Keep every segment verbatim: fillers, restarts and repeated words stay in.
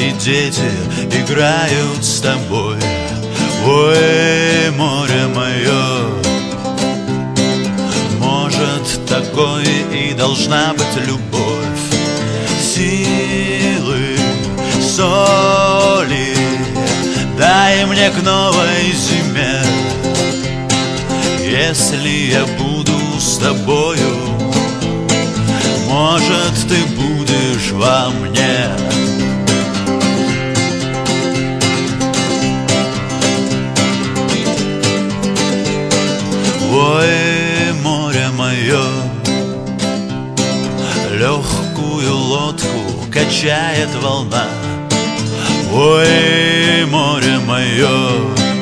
твои дети играют с тобой. Ой, море мое, может, такой и должна быть любовь. Силы, соли дай мне к новой зиме. Если я буду с тобою, может, ты будешь во мне. Ой, море мое, легкую лодку качает волна. Ой, море мое,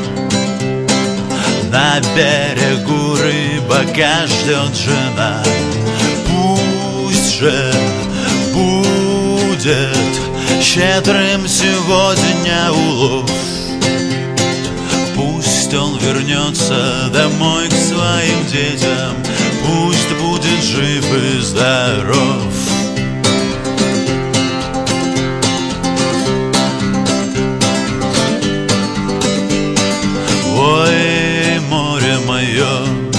на берегу рыбака ждет жена. Пусть же будет щедрым сегодня улов. Пусть он вернется домой к своим детям, пусть будет жив и здоров. Ой, море мое,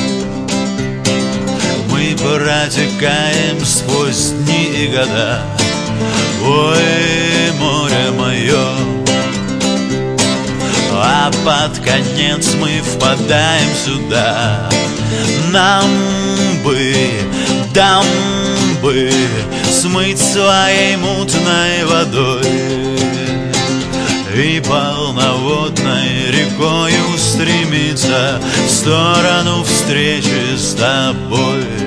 мы протекаем сквозь дни и года. Ой, море мое, а под конец мы впадаем сюда. Нам бы, нам бы смыть своей мутной водой и полноводной рекою стремиться в сторону встречи с тобой.